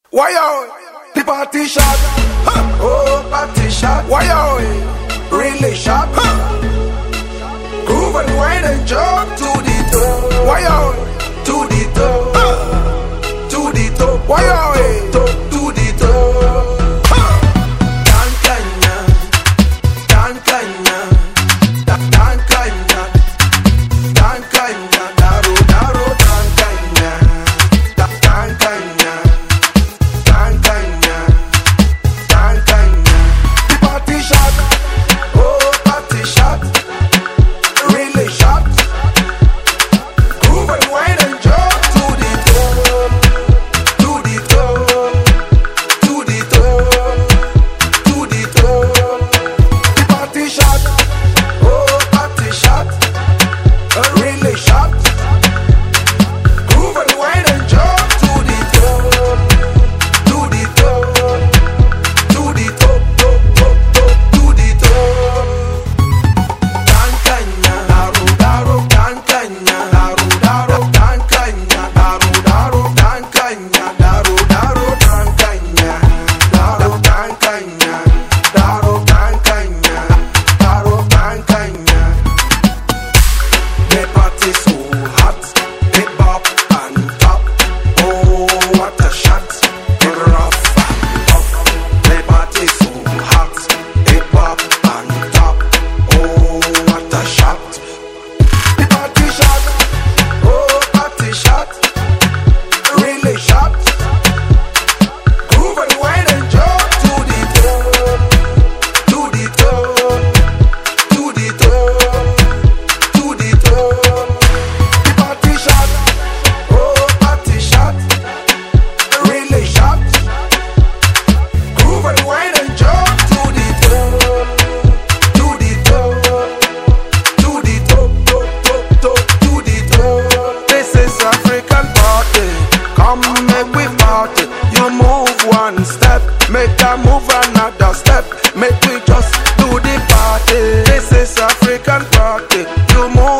Why yo? The party shot. Huh. Oh, party shot. Why yo? Really shot. Huh. Groove and wine and jump to the top. Why yo? To the top. Huh. To the top. Why yo? To the top. Huh. Dan kanya, dan kanya, dan kanya, dan kanya, daro daro dan kanya, dan kanya. Make a move another step. Make we just do the party. This is African party. You move